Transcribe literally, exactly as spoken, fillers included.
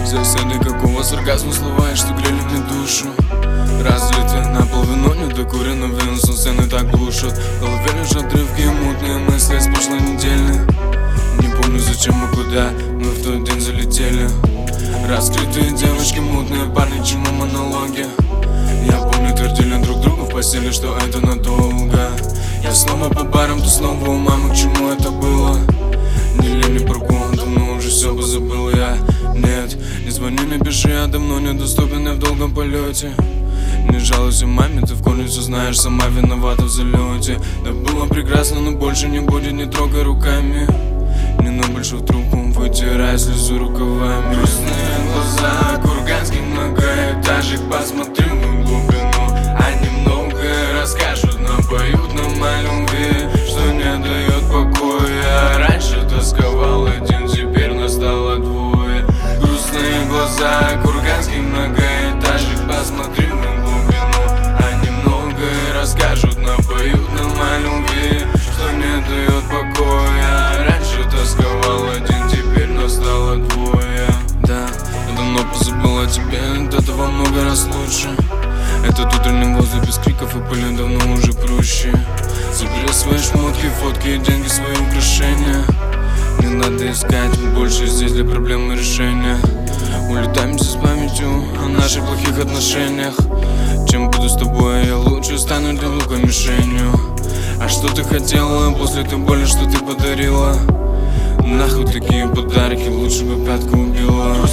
Засады какого сарказма слова, что грели мне душу. Разлиты наполовину недокуренным вином, сцены так глушат. В голове лежат отрывки и мутные мысли с прошлой недели. Не помню зачем и куда мы в тот день залетели. Раскрытые девочки, мутные парни, чему монологи. Я помню, твердили друг другу в постели, что это надолго. Я снова по барам, ты снова у мамы, к чему это было? Не лень, не пругу, давно уже все позабыл я. Нет, не звони, не пиши, я давно недоступен, я в долгом полете. Не жалуйся маме, ты в корне все знаешь, сама виновата в залете. Да было прекрасно, но больше не будет, не трогай руками. Не на большую трубку, вытирай слезу рукавами. Грустные глаза, курганский многоэтажек, посмотри в глубину. Они многое расскажут, но поют нам о любви, что не дает покоя. Раньше тосковал один, теперь нас стало двое. Грустные глаза, курганский многоэтажек, посмотри в глубину. Они многое расскажут, но поют нам о любви, что не дает покоя. Раньше тосковал один, теперь нас стало двое. Да, я давно позабыл о тебе, от этого много раз лучше. Этот утренний воздух без криков и пыли давно уже проще. Забери свои шмотки, фотки и деньги, свои украшения. Не надо искать больше здесь для проблемы решения. Улетаемся с памятью о наших плохих отношениях. Чем буду с тобой, я лучше стану для лука мишенью. А что ты хотела после той боли, что ты подарила? Нахуй такие подарки, лучше бы пятку убила.